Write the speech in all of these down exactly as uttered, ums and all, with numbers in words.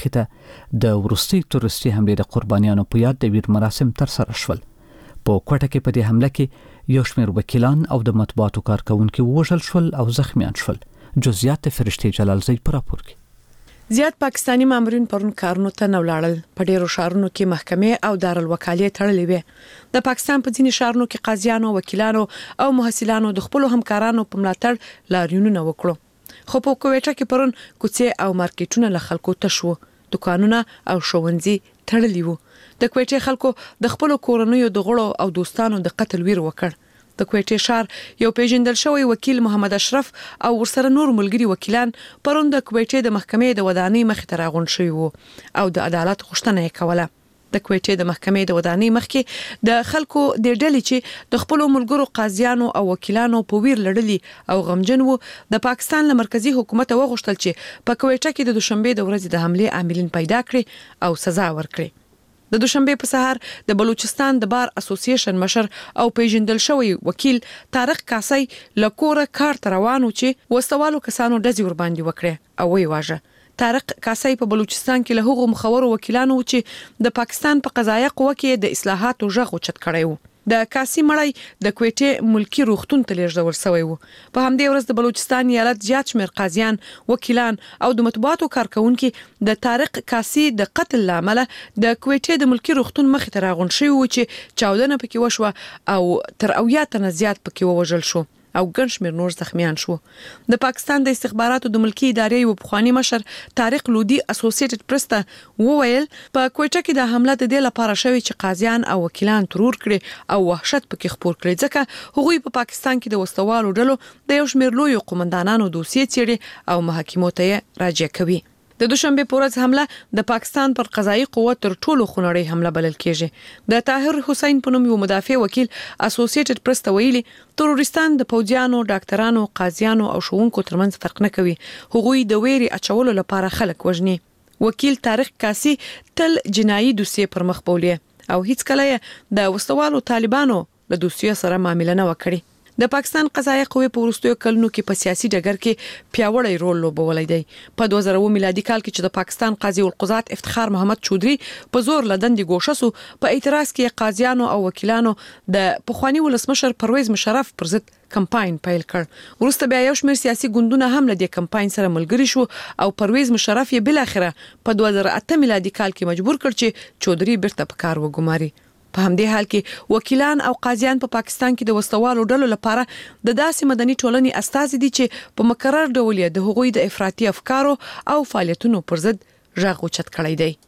مخې ته د وروستي تروریستي حملې د قربانیانو په یاد د ویر مراسم تر سره شول. په کوټه کې په دې حمله کې یو شمېر وکیلان او د مطبوعاتو کارکونکي ووژل شول او زخمیان شول. جزئیات فرشتي جلالزی پر راپور کې. زیات پاکستانی مامورین پرون کارونو ته نه ولاړل. په ډیرو شهرونو کې محکمې او دارالوکالې تړلې وې. د پاکستان په ځینې شهرونو کې قاضیانو، وکیلانو او محصلانو د خپل همکارانو په ملاتړ لاریونونه وکړو. خو په کوټه کې پرون کوڅې او مارکیټونه له خلکو تش وو. دکانونه او ښوونځي تړلي وو. د کوټې خلکو د خپل کورنیو د غړو او دوستانو د قتل ویر وکړ. د کوټې شهر یو پیژندل شوی وکیل محمد اشرف او ورسره نور ملګری وکیلان پرون د کوټې د محکمې د ودانۍ مخې ته راغونډ شوي وو او د عدالت غوښتنه یې کوله. د کوټې د محکمې د ودانۍ مخکې د خلکو د ډلې چې د خپل ملګرو قاضیانو او وکیلانو په ویر لړلي او غمجن وو د پاکستان له مرکزی حکومت وغوښتل چې په کوټه کې د دوشنبه د ورځې د حمله عاملین پیدا کړي او سزا ورکړي. د دوشنبه په سهار د بلوچستان د بار اسوسییشن مشر او پیژندل شوی وکیل طارق کاسي لکوره کار روانو چې وسوالو کسانو دزي ور باندې وکړي او وی واژه. طارق کاسي په بلوچستان کې له هغو مخورو وکیلانو چې د پاکستان په قضایه قوه کې د اصلاحاتو ژغ اوچت کړی وو. د کاسي مړی د کوټې ملکی روغتون ته لیږدول شوی وو. په همدې ورځ د بلوچستان ایالت زیات شمېر قاضیان، وکیلان او د مطبوعاتو کارکونکي د طارق کاسي د قتل لامل د کوټې د ملکی روغتون مخې ته راغونډ شوی وو چې چاودنه پکې وشوه او تر اویا تنه زیات پکې ووژل شو او ګڼ شمېر نور زخمیان شو. د پاکستان د استخباراتو د ملکی ادارې یو پخوانی مشر طارق لودي اسوسییټډ پریس ته وویل په کوټه کې د حمله د دې لپاره شوی چې قاضیان او وکیلان ترور کړي او وحشت پکې خپور کړي ځکه هغوی په پاکستان کې د وسوالو ډلو د یو شمېر لوی قومندانانو دوسیې څېړي او محاکمو ته راجع کوي. د دوشنبه په ورځ حمله د پاکستان پر قضایي قوت تر ټولو خونړۍ حمله بلل کېږي. د طاهر حسین په نوم یو مدافع وکیل اسوسییټډ پریس ته ویلي تروریستان د پوځیانو، ډاکټرانو، قاضیانو او ښوونکو ترمنځ فرق نه کوي. هغوی د ویري اچولو لپاره خلک وژني. وکیل طارق کاسي تل جنایي دوسیې پر مخ بولي او هیڅ کله د وسوالو طالبانو له دوسیې سره معامله نه وکړي. د پاکستان قضایه قوه په وروستیو کلونو کې په سیاسي ډګر کې پیاوړی رول لوبولی دی. په دوه زره میلادي کال کې چې د پاکستان قاضي القضات افتخار محمد چودري په زور لدندې ګوښه سو، په اعتراض کې قاضیانو او وکیلانو د پخوانی ولسمشر پرویز مشرف پر ضد کمپاین پیل کړ. وروسته بیا یو شمېر سیاسي ګوندونه هم له دې کمپاین سره ملګري شو او پرویز مشرف یې بل اخره په دوه زره اته میلادي کال کې مجبور کړ چې چودري بیرته په کار وګماري. په همدې حال کې وکیلان او قاضیان په پاکستان کې د وسوالو ډلو لپاره د داسې مدني ټولنې استازي دي چې په مکرر ډول د هغوی د افراطي افکارو او فعالیتونو پر ضد غږ اوچت کړی دی.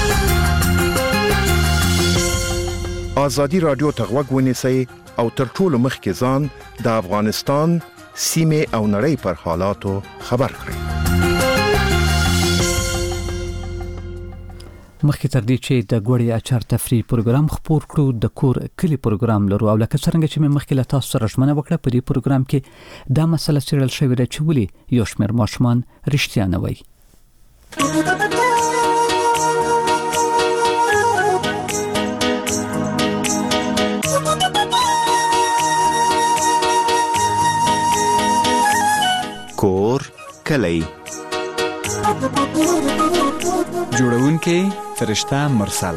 آزادي رادیو ته غوږ ونیسئ او تر ټولو مخکې ځان د افغانستان سیمې او نړۍ پر حالاتو خبر کړئ. مخکې تر دې چې د ګوړې اچار تفریح پروګرام خپور کړو د کور کلی پروګرام لرو او لکه څنګه چې مې مخکې له تاسو سره ژمنه وکړه په دې پروګرام کې دا مسله څېړل شوې ده چې ولې یو شمېر ماشومان رښتیا نه وایي. کور کلی جوړونکي فرشته مرسل.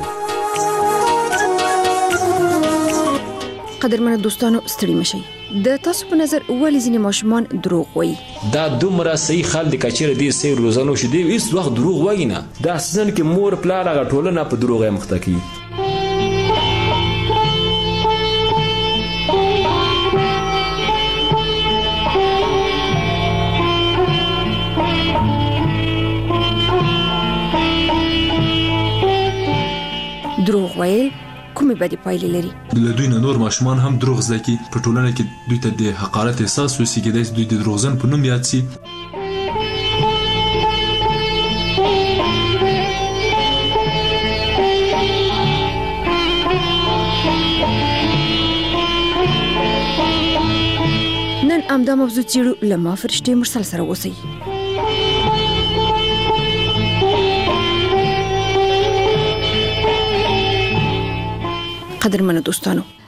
قدرمنو دوستانو ستړي مشئ. د تاسو په نظر ولې ځینې ماشومان دروغ وایي؟ دا دومره صحیح خل د کچېره دي سي روزانو شې دی هیڅ وخت دروغ وایي نه. دا اساساً کې مور پلار هغه ټولنه په دروغ یې مخته کوي. دروغ ویل کومې بدې پایلې لري؟ له دوی نه نور ماشومان هم دروغ زده کوي. په ټولنه کې دوی ته د حقارت احساس وشي، کېدای شي دوی د دروغجن په نوم یاد شي. نن همدا موضوع څېړو. له ما فرشتې مرسل سره اوسئ. قدرمنو دوستانو،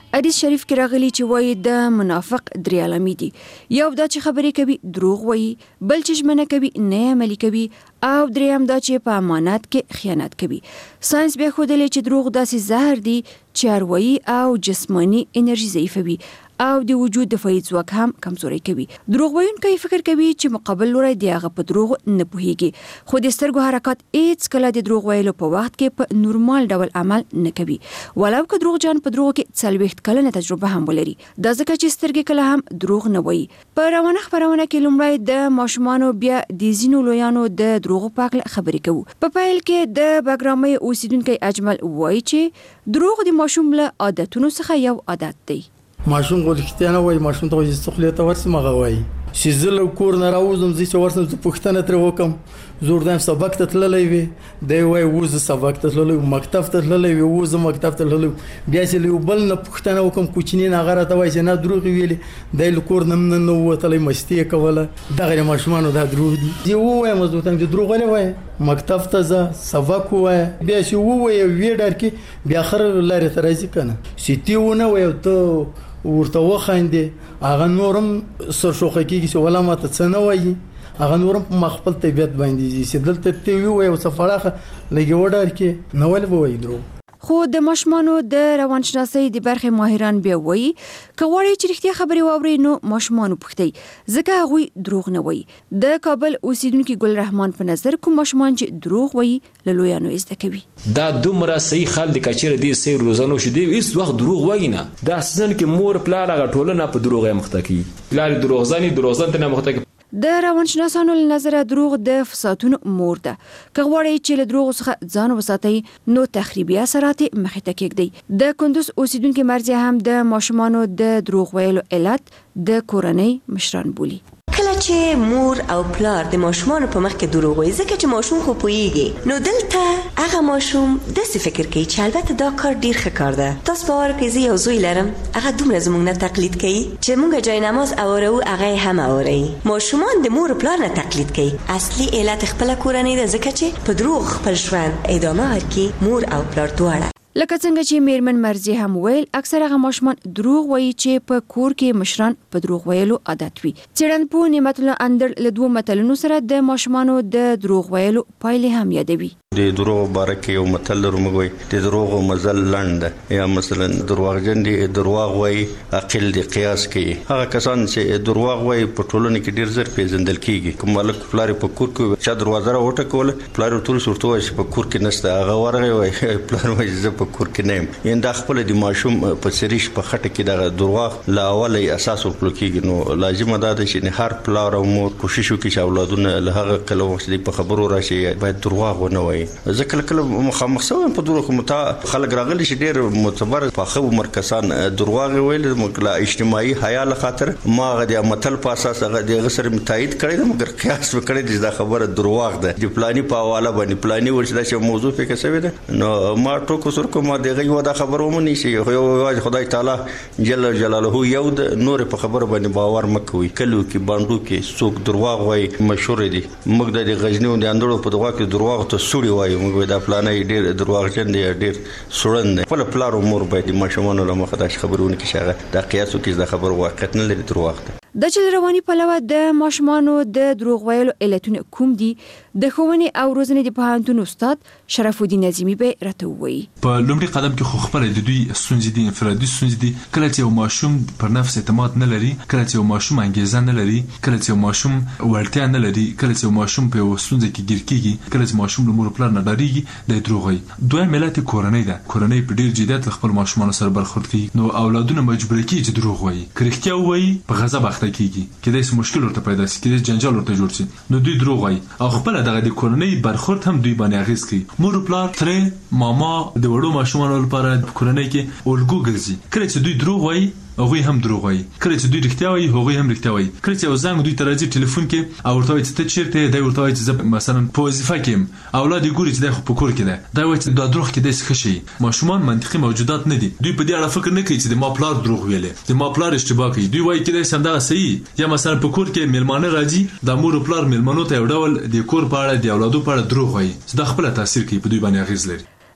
حدیث شریف کې راغلی چې وایي د منافق درې علامې دي. یو دا چې خبرې کوي دروغ وایي، بل چې ژمنه کوي نه عملي کوي، او دریم دا چې په امانت کې خیانت کوي. ساينس بیا ښودلی چې دروغ داسې زهر دي چې اروایي او جسماني انرژي ضعیفوي او د وجود دفاعي ځواک هم کمزوري کوي. دروغ وایونکی فکر کوي چې مقابل لوری دی هغه په دروغ نه پوهیږي، خو د سترګو حرکات هیڅ کله د دروغ ویلو په وخت کې په نورمال ډول عمل نه کوي، ولو که دروغجن په دروغ کې څلوېښت کلنه تجربه هم ولري. دا ځکه چې سترګې کله هم دروغ نه وایي. په روانه خبرونه کې لومړی د ماشومانو بیا د ځینو لویانو د دروغو په اړه خبرې کوو. په پیل کې د بګرامۍ اوسیدونکی اجمل وایي چې دروغ د ماشوم له عادتونو څخه یو عادت دی. ماشوم غو لختیا نه وای، ماشوم ته وځي خپل ته ورسې مغه وای چې زه له کور نه راوځم زه چې ورسم زه پوښتنه تر وکم زور دایم سبق ته تللی وي دی وای وځه سبق ته تللی مکتب ته تللی وي وځه مکتب ته تللی بیا چې له بل نه پوښتنه وکم کوچنی نه غره ته وای چې نه دروغ ویلې دی له کور نه نه وتلی مستی کوله. دغه ماشومانو دا دروغ دي. دی وای مزه ته دروغ نه وای، مکتب ته ځه سبق وای، بیا چې وای وی ډار کې بیا خر لارې ته راځي کنه سیتی ونه وای ته ورته وخاندې هغه نورم سرشوخه کېږي چې ولا ماته څه نه وایي، هغه نورم په مخفل طبیعت باندې چې دلته ته وی وای او سفراخه لګي وډار کې نو ول وای درو. خو د ماشومانو د روانشناسۍ د برخې ماهران بیا وایي که غواړئ چې رښتیا خبرې واورئ نو ماشومانو پوښتئ ځکه هغوی دروغ نه وایي. د کابل اوسیدونکي ګل رحمان په نظر کوم ماشومان چې دروغ وایي له لویانو زده کوي. دا دومره صحیح خل د کچېره دي سیر روزانو شو دی هیڅ وخت دروغ وایي نه. دا اصلا کې مور پلار هغه ټولنه په دروغ مخته کوي، پلار دروغزني دروغزن ته نه مخته کوي. د روانشناسانو له نظره دروغ د فسادونو مور ده. که غواړئ چې له دروغ څخه ځان وساتئ نو تخریبي اثرات مخې ته کېږدئ. د کندوز اوسیدونکي مرضیه هم د ماشومانو د دروغ ویلو علت د کورنۍ مشران بولي. کله چې مور او پلار د ماشومان په مخ کې دروغ وایي ځکه چې ماشوم خو پوهیږي، نو دلته هغه ماشوم داسې فکر کوي چې البته دا کار ډیر ښه کار ده. تاسو باور کوئ زه یو زوی لرم هغه دومره زموږ نه تقلید کوي چې موږ جای نماز اورو هغه هم اوري. ماشومان د مور پلار نه تقلید کوي. اصلي علت خپل کورنۍ ده ځکه چې په دروغ خپل ژوند ادامه ورکړي مور او پلار دواړه. لکه څنګه چې میرمن مرضی هم ویل اکثره هغه ماشومان دروغ وایي چې په کور کې مشران په دروغ ویلو عادت وي. څېړنپوه نعمت الله اندر له دوه متلونو سره د ماشومانو د دروغ ویلو پایلې هم یادوي. د دروغ بارکه یو متل درمغوي د دروغ مزل لند یا مثلا دروغجن دي دروغ وای عقل دی قیاس کوي. هغه کسان چې دروغ وای په ټولنه کې ډیر زر پیژندل کیږي. کوم ملک فلاري په کور کې چې دروازه راوټه کوله فلاري ټول صورتو چې په کور کې نشته هغه ورغه وای فلار وای زه په کور کې نیم ینده خپل د ماشوم په سریش په خټه کې د دروغ لا اولي اساس ورکړل کیږي. نو لازم ده چې هر پلار او مور کوشش وکړي چې اولادونه له هغه کله وخت په خبرو راشي باید دروغ ونه وای. ځکه کله مخامخ سوم په دروغ متا خلک راغلي چې ډېر معتبر په خو مرکزان دروغ ویل مګلا اجتماعي حیا له خاطر ما غدي متل په اساس هغه د غسر متایید کړی مګر قیاس وکړی د خبره دروغ ده د پلاني په حواله باندې پلاني ورشدا چې موضوع په کې سوي ده. نو ما ټوکو سر کوم دغه یو د خبرو مونږ نشي یو خدای تعالی جل جلاله یو د نور په خبره باندې باور مکوي. کلو کې باندې کې څوک دروغ وای مشهور دي موږ د غزنی او د اندړو په دغه کې دروغ ته سوري وای موږ دا پلانې ډېر دروغجن دي ډېر سړند خپل پلار او مور باید ماشومان له مخه د خبرونه کې شغه د قیاسو کې د خبر واقعیت نه لري دروغ ده. د چل رواني پلوه د ماشومانو د دروغ ویلو علتونه کوم دي د ښوونې او روزنې د پوهنتون استاد شرف الدین نظیمی به راته وایي. په لومړي قدم کې خو خپل د دوی ستونزې دي انفرادي ستونزې دي. کله چې یو ماشوم پر نفس اعتماد نه لري، کله چې یو ماشوم انګیزه نه لري، کله چې یو ماشوم وړتیا نه لري، کله چې یو ماشوم په ستونزه کې ګیر کیږي، کله چې ماشوم له مور پلار نه ډاریږي د دروغ وایي. دویم علت کورنۍ ده. کورنۍ په ډیر جديت خپل ماشومان سره برخورد کوي نو اولادونه مجبور کیږي چې دروغ وایي. کرختیا وایي په غضب اخته کیږي کله چې مشکل ورته پیدا شي کله جنجال ورته جوړ شي نو دوی دروغ وایي او خپل دغه د کورنۍ برخورد هم دوی باندې اغیز کوي. مور پلار ترې ماما د وړو ماشومانو لپاره کورنۍ کې الګو ګرځي. کله چې دوی دروغ وایي هغه هم دروغ وایي، کله چې دوی رښتیا وایي هغه هم رښتیا وایي. کله چې یو زنګ دوی ته راځي ټلیفون کې او ورته وایي چې ته چیرته دی ورته وایي چې زه مثلا په وظیفه کې یم اولاد یې ګوري چې دی خو په کور کې دی دا وایي چې دا دروغ کې دی ښه شي. ماشومان منطقي موجودات نه دي. دوی په دې اړه فکر نه کوي چې د ما پلار دروغ ویلې د ما پلار اشتباه کوي. دوی وایي چې دا سمدا صحیح یا مثلا په کور کې میلمانه راځي د مور پلار میلمنو ته یو ډول د کور په اړه د اولادو په اړه دروغ وایي دا خپل تاثیر کوي په دوی باندې اغیز لري.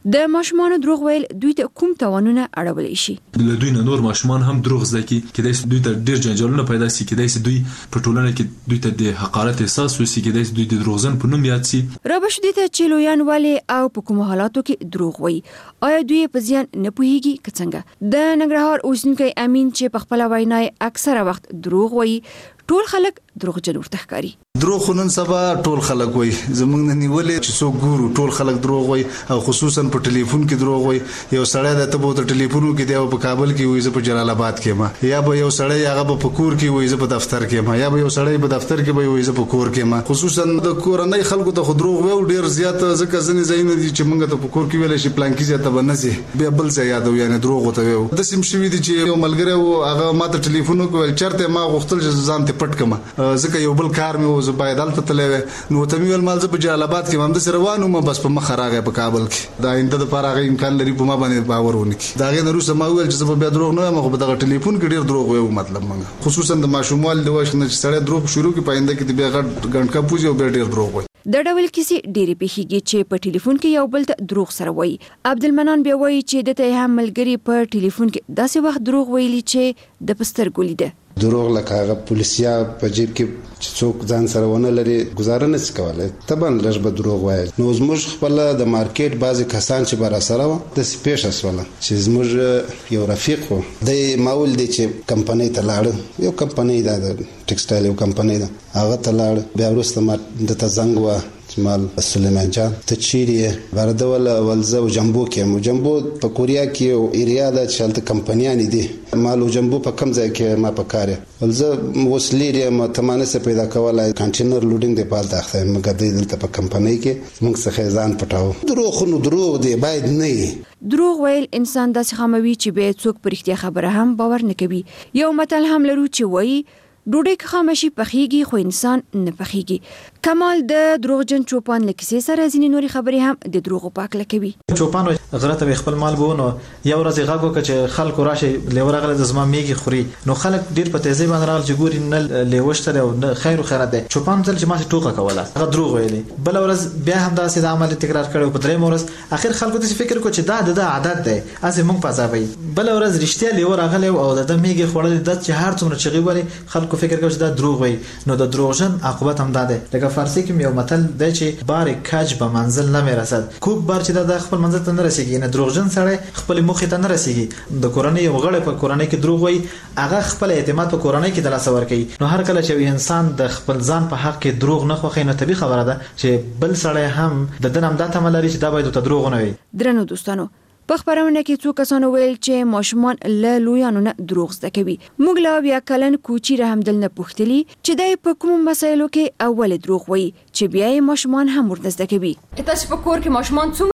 د ماشومان دروغ ویل دوی ته کوم توانونه اړولای شي؟ له دوی نه نور ماشومان هم دروغ زده کی کېدای دوی ته ډیر جنجالونه پیدا شي، کېدای دوی په ټولنه کې دوی ته د حقارت احساس وشي، کېدای دوی د دروغجن په نوم یاد شي. رابش دي ته چې لویان والي او په کوم حالاتو کې دروغ وایي، آیا دوی په ځان نه پوهیږي که څنګه؟ د ننګرهار اوسیدونکی امین چې په خپل وینا اکثره وخت دروغ وایي، ټول خلک دروغجن ورته ښکاري. دروغ نن سبا ټول خلک وایي، زمونږ نه نیولې چې څوک ګورو ټول خلک دروغ وایي، او خصوصا په ټلیفون کې دروغ وایي. یو سړی د ته په ټلیفون کې دی او په کابل کې وایي زه په جلال آباد کې ما، یا به یو سړی هغه په کور کې وایي زه په دفتر کې ما، یا به یو سړی په دفتر کې وایي زه په کور کې ما. خصوصا د کورنۍ خلکو ته خو دروغ وایي ډیر زیات، ځکه ځینې ځایونه دي چې موږ ته په کور کې ویل شي پلان کې زیاته بنسي بیا بل ځای یادو، یعنی دروغ وته وایو. د سیم شوی دي چې یو ملګری و هغه ماته ټلیفون وکړ چرته ما غوښتل چې ځان ته پټ کما، ځکه یو بل کار مې و زه باید دلته تللی نو ته مې ویل مال زه په جلال آباد کې هم د روانو ما بس په مخ راغی په کابل کې، دا آینده لپاره هغه امکان لري په ما باندې باور ونه کړي. دا غي نو سم ویل چې زه بیا دروغ نه وایم، خو په دغه ټلیفون کې ډیر دروغ وایو. مطلب موږ خصوصا د ماشوموال د وښنه چې سړی دروغ شروع کې پاینده کې بیا غټ غنټه پوجي او ډیر دروغ وایي. د ډول کیسې ډېری پیښیږي چې په ټلیفون کې یو بل ته دروغ سره وایي. عبدالمنان بیا وایي چې د ته هم ملګری په ټلیفون کې داسې وخت دروغ ویلي چې د پسترګو لیده. دروغ لکه هغه پولیسیا په جیب کې چې څوک ځان سره ونه لري گزاره نشي کولای، طبعا لږ به دروغ وایي. نو زموږ خپل د مارکیټ بعضی کسان چې بار سره و د سپیش اسوله چې زموږ یو رفیق و د ماول دی چې کمپنۍ ته لاړ، یو کمپنۍ ده د ټیکسټایل یو کمپنۍ ده، هغه ته لاړ. بیا وروسته ما د ته زنګ و مال سلیمان جان ته چیرې بردول ولزه او جنبو کې مو جنبو په کوریا کې او ایریا د چلته کمپنیان دي مالو جنبو په کم ځای کې ما په کار ولزه وسلیری ما تمانه سه پیدا کولای کنټینر لوډینګ دی پال تاخته مګر دی دلته په کمپنۍ کې موږ څه ځان پټاو. دروغ نو دروغ دی باید نه. دروغ ویل انسان داسې خاموي چې به څوک پر اړتیا خبره هم باور نه کوي. یو متل هم لرو چې وایي ډوډۍ که خامشي پخېږي خو انسان نه پخېږي. کمال د دروغجن چوپان له کیسې سره ځینې نورې خبرې هم د دروغو پاکله کوي. چوپان غره ته خپل مال بو نو یو ورځ غاګو چې خلکو راشي لیور غله د زما میږي خوري، نو خلک ډیر په تیزی باندې راغل چې ګوري نه لیوشته او نه خیر او خیرات دی. چوپان تل چې ما ټوکه کوله هغه دروغ ویلي. بل ورځ بیا هم داسې د عمل تکرار کړو. په درې ورځ اخر خلکو د فکر کو چې دا د عادت دی اسې مونږ پځاوي. بل ورځ رښتیا لیور غله او د میږي خورل د چې هر څومره چغي ولی خلکو فکر کوي چې دا دروغ وي. نو د دروغجن عاقبت هم ده. لکه فارسی کې یو متل دی چې بار کج به منزل نه میرسد. کوک بار چې د خپل منزل ته نه رسیږي، نه دروغجن سره خپل مخ ته نه رسیږي. د کورنۍ یو غړی په کورنۍ کې دروغ وي، هغه خپل اعتماد په کورنۍ کې د لاس ور کوي. نو هر کله چې انسان د خپل ځان په حق کې دروغ نه خوښي، نو طبيعي خبره ده چې بل سړی هم د دنم د تملري چې دا باید ته دروغ نه وي. درنو دوستانو، په خبرونه کې څو کسانو ویل چې ماشومان له لویانو نه دروغ زده کوي. موږ لا بیا کلن کوچی رحم دل نه پوښتلی چې دای په کوم مسایلو کې اول دروغ وایي چې بیا یې ماشومان هم ورته زده کوي. تاسو په کور کې ماشومان